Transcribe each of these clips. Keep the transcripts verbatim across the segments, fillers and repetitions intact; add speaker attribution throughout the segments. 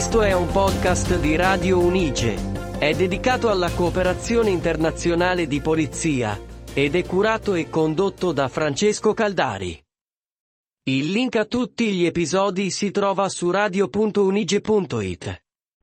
Speaker 1: Questo è un podcast di Radio Unice. È dedicato alla cooperazione internazionale di polizia ed è curato e condotto da Francesco Caldari. Il link a tutti gli episodi si trova su radio punto unice punto it.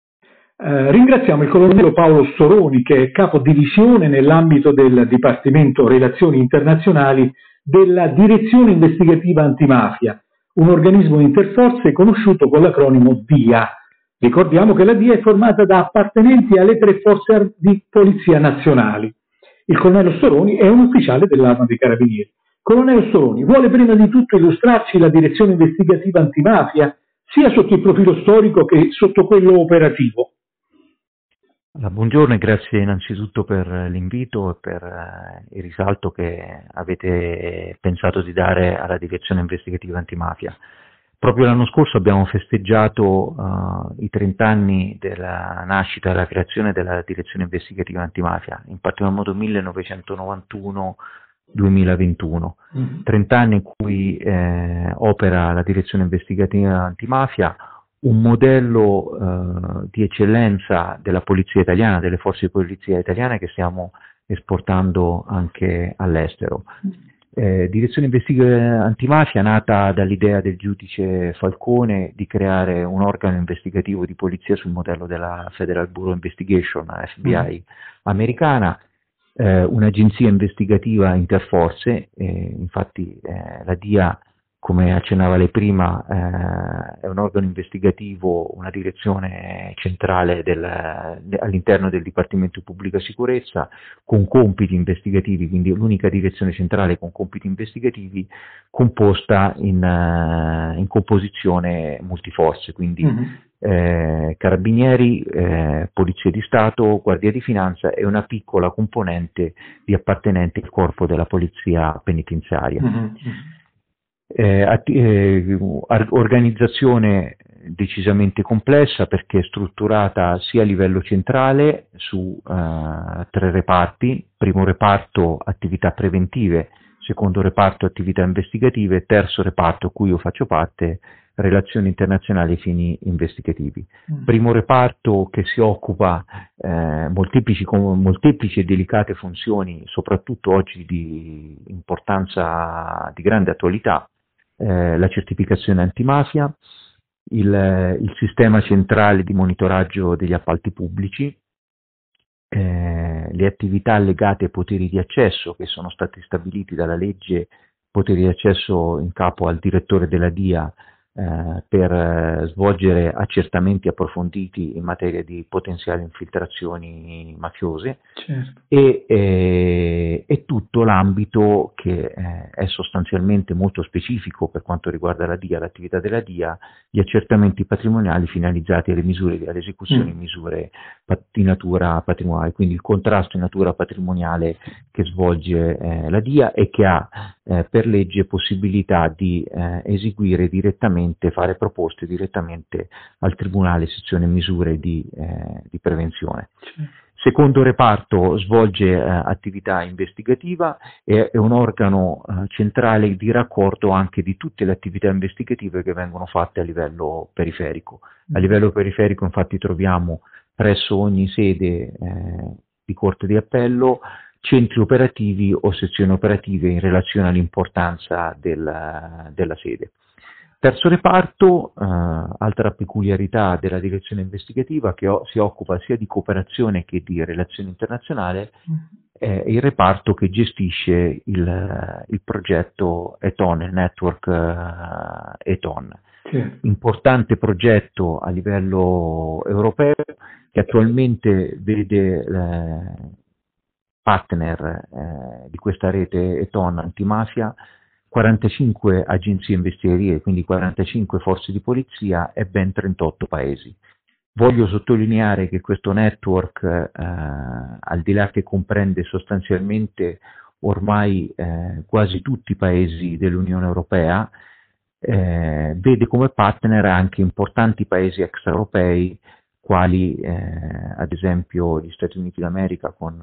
Speaker 2: Eh, ringraziamo il colonnello Paolo Storoni, che è capo divisione nell'ambito del Dipartimento Relazioni Internazionali della Direzione Investigativa Antimafia, un organismo interforze conosciuto con l'acronimo D I A. Ricordiamo che la D I A è formata da appartenenti alle tre forze di polizia nazionali. Il colonnello Storoni è un ufficiale dell'Arma dei Carabinieri. Colonnello Storoni, vuole prima di tutto illustrarci la Direzione Investigativa Antimafia, sia sotto il profilo storico che sotto quello operativo?
Speaker 3: Allora, buongiorno e grazie innanzitutto per l'invito e per eh, il risalto che avete pensato di dare alla Direzione Investigativa Antimafia. Proprio l'anno scorso abbiamo festeggiato uh, i trenta anni della nascita e della creazione della Direzione Investigativa Antimafia, in particolar modo millenovecentonovantuno duemilaventuno, mm-hmm. trenta anni in cui eh, opera la Direzione Investigativa Antimafia, un modello eh, di eccellenza della polizia italiana, delle forze di polizia italiane che stiamo esportando anche all'estero. Eh, Direzione Investigativa Antimafia, nata dall'idea del giudice Falcone di creare un organo investigativo di polizia sul modello della Federal Bureau Investigation, F B I mm. americana, eh, un'agenzia investigativa interforze, eh, infatti eh, la D I A, come accennava lei prima, eh, è un organo investigativo, una direzione centrale del, de, all'interno del Dipartimento di Pubblica Sicurezza, con compiti investigativi, quindi l'unica direzione centrale con compiti investigativi, composta in, uh, in composizione multiforze, quindi mm-hmm. eh, carabinieri, eh, polizia di Stato, guardia di finanza e una piccola componente di appartenente al corpo della polizia penitenziaria. Mm-hmm. Eh, atti- eh, organizzazione decisamente complessa perché è strutturata sia a livello centrale su uh, tre reparti: primo reparto attività preventive, secondo reparto attività investigative, terzo reparto a cui io faccio parte, relazioni internazionali e fini investigativi. Mm. Primo reparto che si occupa eh, molteplici, con molteplici e delicate funzioni, soprattutto oggi di importanza, di grande attualità, Eh, la certificazione antimafia, il, il sistema centrale di monitoraggio degli appalti pubblici, eh, le attività legate ai poteri di accesso che sono stati stabiliti dalla legge, poteri di accesso in capo al direttore della D I A eh, per eh, svolgere accertamenti approfonditi in materia di potenziali infiltrazioni mafiose, certo. e, eh, e tutto l'ambito che eh, è sostanzialmente molto specifico per quanto riguarda la D I A, l'attività della D I A, gli accertamenti patrimoniali finalizzati alle misure, all'esecuzione di mm. misure di natura patrimoniale, quindi il contrasto in natura patrimoniale che svolge eh, la D I A e che ha eh, per legge possibilità di eh, eseguire direttamente, fare proposte direttamente al Tribunale sezione misure di, eh, di prevenzione. Sì. Secondo reparto svolge eh, attività investigativa e è un organo eh, centrale di raccordo anche di tutte le attività investigative che vengono fatte a livello periferico. A livello periferico infatti troviamo presso ogni sede eh, di Corte di Appello centri operativi o sezioni operative in relazione all'importanza del, della sede. Terzo reparto, eh, altra peculiarità della direzione investigativa, che o, si occupa sia di cooperazione che di relazione internazionale, è il reparto che gestisce il, il progetto E T O N, il network eh, E T O N. Sì. Importante progetto a livello europeo che attualmente vede eh, partner eh, di questa rete E T O N antimafia quarantacinque agenzie investigative, quindi quarantacinque forze di polizia e ben trentotto paesi. Voglio sottolineare che questo network, eh, al di là che comprende sostanzialmente ormai eh, quasi tutti i paesi dell'Unione Europea, eh, vede come partner anche importanti paesi extraeuropei, quali eh, ad esempio gli Stati Uniti d'America con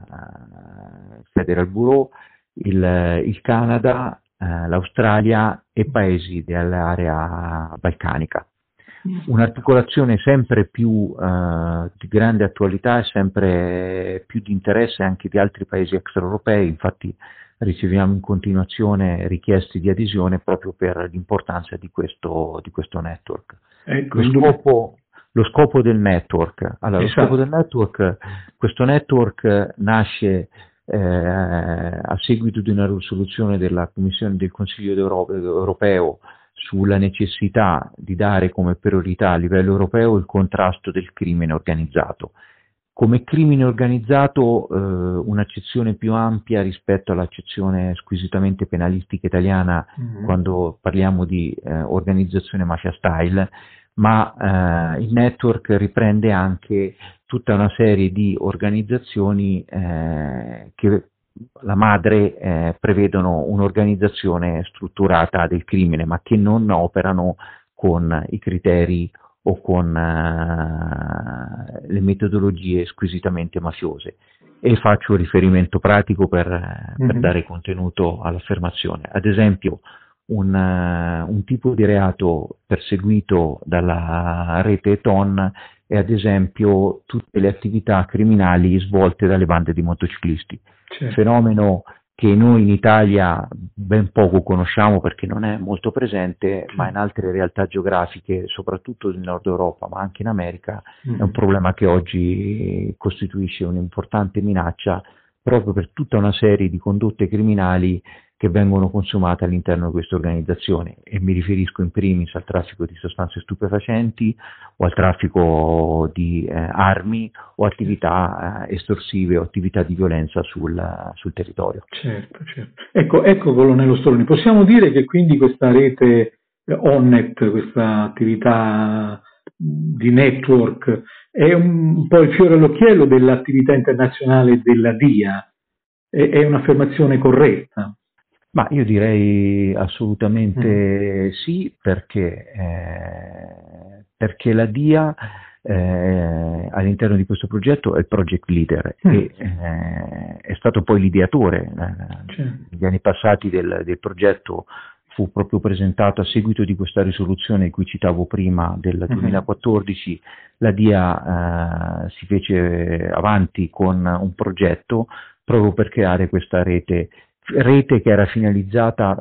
Speaker 3: uh, Federal Bureau, il, il Canada, l'Australia e paesi dell'area balcanica. un'articolazione sempre più eh, di grande attualità e sempre più di interesse anche di altri paesi extraeuropei. Infatti riceviamo in continuazione richieste di adesione proprio per l'importanza di questo, di questo network.
Speaker 2: Ecco,
Speaker 3: lo, scopo, lo scopo del network, allora, esatto. lo scopo del network, questo network nasce eh, a seguito di una risoluzione della Commissione del Consiglio europeo sulla necessità di dare come priorità a livello europeo il contrasto del crimine organizzato. Come crimine organizzato eh, un'accezione più ampia rispetto all'accezione squisitamente penalistica italiana mm-hmm. quando parliamo di eh, organizzazione mafia style, ma eh, il network riprende anche tutta una serie di organizzazioni eh, che la madre eh, prevedono un'organizzazione strutturata del crimine, ma che non operano con i criteri o con uh, le metodologie squisitamente mafiose. E faccio riferimento pratico per, mm-hmm. per dare contenuto all'affermazione. Ad esempio, un, uh, un tipo di reato perseguito dalla rete T O N è ad esempio tutte le attività criminali svolte dalle bande di motociclisti. Certo. Fenomeno che noi in Italia ben poco conosciamo perché non è molto presente, ma in altre realtà geografiche, soprattutto del Nord Europa, ma anche in America, mm. è un problema che oggi costituisce un'importante minaccia proprio per tutta una serie di condotte criminali che vengono consumate all'interno di queste organizzazioni, e mi riferisco in primis al traffico di sostanze stupefacenti o al traffico di eh, armi o attività eh, estorsive o attività di violenza sul, sul territorio.
Speaker 2: Certo, certo. Ecco, ecco colonnello Storoni, possiamo dire che quindi questa rete eh, ONNET, questa attività di network, è un, un po' il fiore all'occhiello dell'attività internazionale della D I A, è, è un'affermazione corretta?
Speaker 3: Ma io direi assolutamente mm. sì, perché, eh, perché la D I A eh, all'interno di questo progetto è il project leader mm. e eh, è stato poi l'ideatore. Eh, certo. Negli anni passati del, del progetto fu proprio presentato a seguito di questa risoluzione di cui citavo prima del duemilaquattordici, mm-hmm. la D I A eh, si fece avanti con un progetto proprio per creare questa rete rete che era finalizzata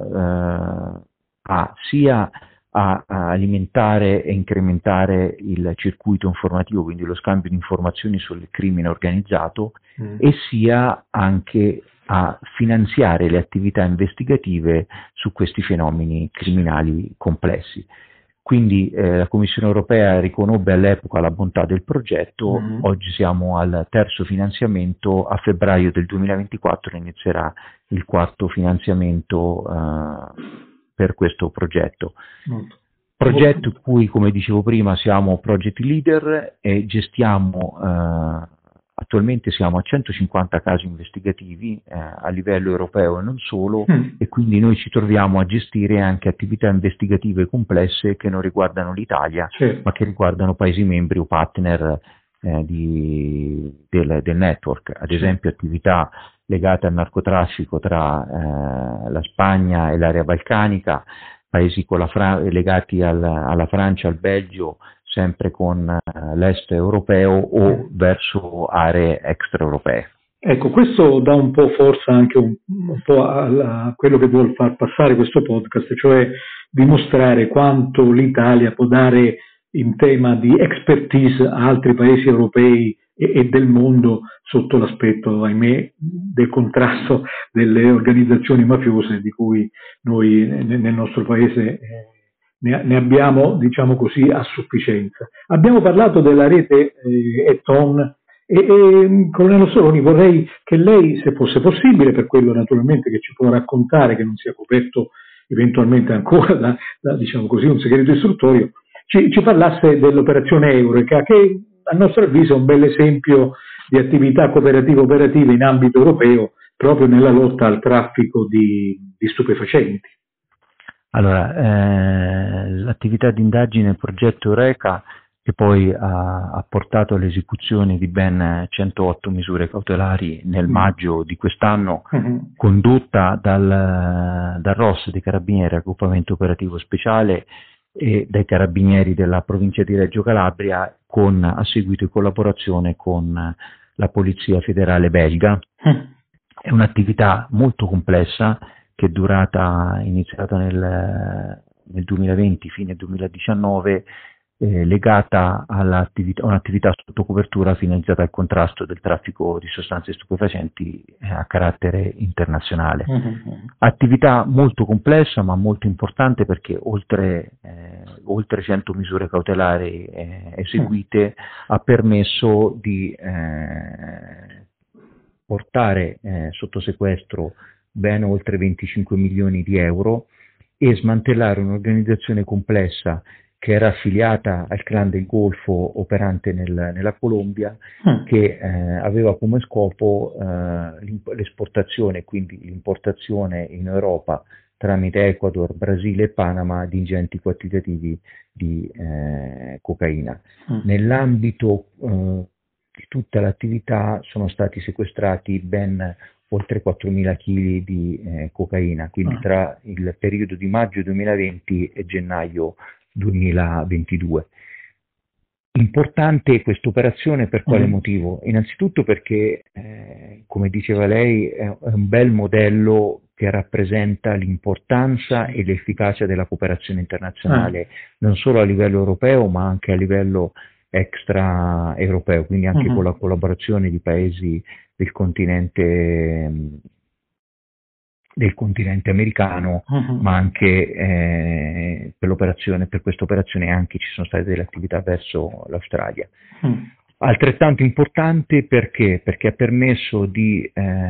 Speaker 3: eh, a sia a, a alimentare e incrementare il circuito informativo, quindi lo scambio di informazioni sul crimine organizzato, mm. e sia anche a finanziare le attività investigative su questi fenomeni criminali complessi. Quindi eh, la Commissione europea riconobbe all'epoca la bontà del progetto, mm-hmm. oggi siamo al terzo finanziamento, a febbraio del duemilaventiquattro inizierà il quarto finanziamento eh, per questo progetto. Mm. Progetto in cui, come dicevo prima, siamo project leader e gestiamo, eh, attualmente siamo a centocinquanta casi investigativi eh, a livello europeo e non solo, mm. e quindi noi ci troviamo a gestire anche attività investigative complesse che non riguardano l'Italia, certo. ma che riguardano Paesi membri o partner eh, di, del, del network, ad esempio attività legate al narcotraffico tra eh, la Spagna e l'area balcanica, paesi con la Fra- legati al, alla Francia, al Belgio, sempre con uh, l'est europeo o verso aree extraeuropee.
Speaker 2: Ecco, questo dà un po' forza anche un, un po' a, a quello che vuol far passare questo podcast, cioè dimostrare quanto l'Italia può dare in tema di expertise a altri paesi europei e, e del mondo sotto l'aspetto, ahimè, del contrasto delle organizzazioni mafiose di cui noi nel, nel nostro paese eh, ne, ne abbiamo, diciamo così, a sufficienza. Abbiamo parlato della rete eh, E T O N e, e colonnello Storoni, vorrei che lei, se fosse possibile, per quello naturalmente che ci può raccontare, che non sia coperto eventualmente ancora da, da diciamo così, un segreto istruttorio, ci, ci parlasse dell'operazione Eureka, che a nostro avviso è un bel esempio di attività cooperative operative in ambito europeo proprio nella lotta al traffico di, di stupefacenti.
Speaker 3: Allora, eh, l'attività di indagine del progetto Eureka, che poi ha, ha portato all'esecuzione di ben centootto misure cautelari nel mm. maggio di quest'anno, mm-hmm. condotta dal, dal R O S dei Carabinieri, Raggruppamento Operativo Speciale, e dai carabinieri della provincia di Reggio Calabria, con a seguito di collaborazione con la Polizia Federale belga. Mm. È un'attività molto complessa che è durata, iniziata nel, nel duemilaventi, fine duemiladiciannove, eh, legata all'attività, un'attività sotto copertura finalizzata al contrasto del traffico di sostanze stupefacenti eh, a carattere internazionale. Mm-hmm. Attività molto complessa ma molto importante, perché oltre, eh, oltre cento misure cautelari eh, eseguite mm. ha permesso di eh, portare eh, sotto sequestro ben oltre venticinque milioni di euro e smantellare un'organizzazione complessa che era affiliata al clan del Golfo operante nel, nella Colombia, mm. che eh, aveva come scopo eh, l'esportazione, quindi l'importazione in Europa tramite Ecuador, Brasile e Panama di ingenti quantitativi di eh, cocaina. Mm. Nell'ambito eh, di tutta l'attività sono stati sequestrati ben oltre quattromila chili di eh, cocaina, quindi mm. tra il periodo di maggio duemilaventi e gennaio duemilaventidue. Importante questa operazione per quale mm. motivo? Innanzitutto perché, eh, come diceva lei, è un bel modello che rappresenta l'importanza e l'efficacia della cooperazione internazionale, mm. non solo a livello europeo ma anche a livello extraeuropeo, quindi anche mm-hmm. con la collaborazione di paesi del continente del continente americano, uh-huh. ma anche eh, per l'operazione, per questa operazione anche ci sono state delle attività verso l'Australia. Uh-huh. Altrettanto importante perché? Perché ha permesso di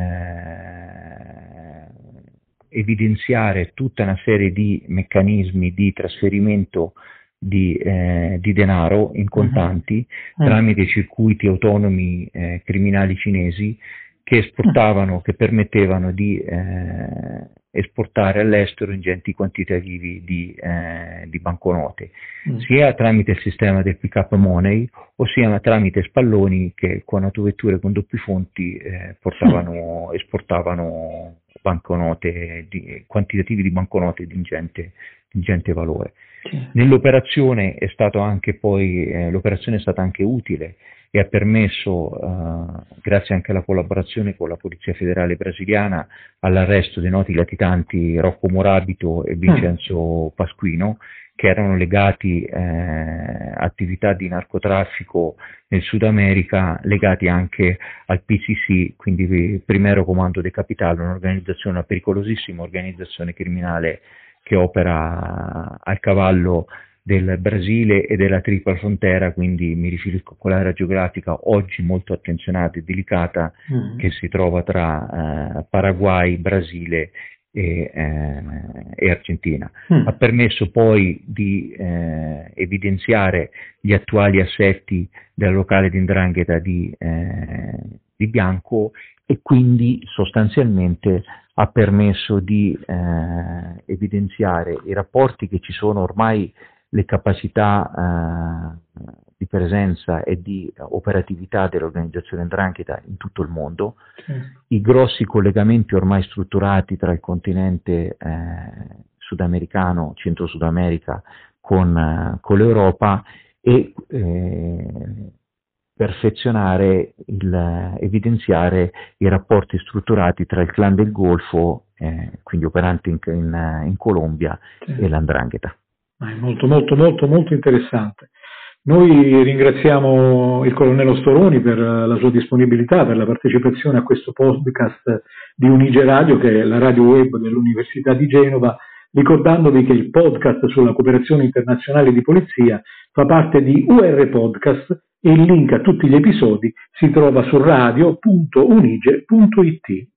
Speaker 3: eh, evidenziare tutta una serie di meccanismi di trasferimento di, eh, di denaro in contanti uh-huh. tramite circuiti autonomi eh, criminali cinesi che esportavano, che permettevano di eh, esportare all'estero ingenti quantitativi di, eh, di banconote, mm. sia tramite il sistema del pick-up money, ossia tramite spalloni che con autovetture con doppi fonti eh, portavano, mm. esportavano banconote, di, quantitativi di banconote di ingente, di ingente valore. Sì. Nell'operazione è stato anche poi, eh, l'operazione è stata anche utile e ha permesso, uh, grazie anche alla collaborazione con la Polizia Federale brasiliana, all'arresto dei noti latitanti Rocco Morabito e Vincenzo mm. Pasquino, che erano legati eh, a attività di narcotraffico nel Sud America, legati anche al P C C, quindi Primero Comando de Capital, un'organizzazione, una pericolosissima organizzazione criminale che opera al cavallo del Brasile e della tripla frontiera, quindi mi riferisco a quell'area geografica oggi molto attenzionata e delicata mm. che si trova tra eh, Paraguay, Brasile e, eh, e Argentina. Mm. Ha permesso poi di eh, evidenziare gli attuali assetti della locale di 'ndrangheta di, eh, di Bianco e quindi sostanzialmente ha permesso di eh, evidenziare i rapporti che ci sono ormai, le capacità eh, di presenza e di operatività dell'organizzazione 'ndrangheta in tutto il mondo, sì. i grossi collegamenti ormai strutturati tra il continente eh, sudamericano, Centro-Sud America, con, eh, con l'Europa e eh, perfezionare, il, evidenziare i rapporti strutturati tra il clan del Golfo, eh, quindi operanti in, in, in Colombia, sì. e la 'ndrangheta.
Speaker 2: È molto molto molto molto interessante. Noi ringraziamo il colonnello Storoni per la sua disponibilità, per la partecipazione a questo podcast di Unige Radio, che è la radio web dell'Università di Genova, ricordandovi che il podcast sulla cooperazione internazionale di polizia fa parte di U R Podcast e il link a tutti gli episodi si trova su radio punto unige punto it.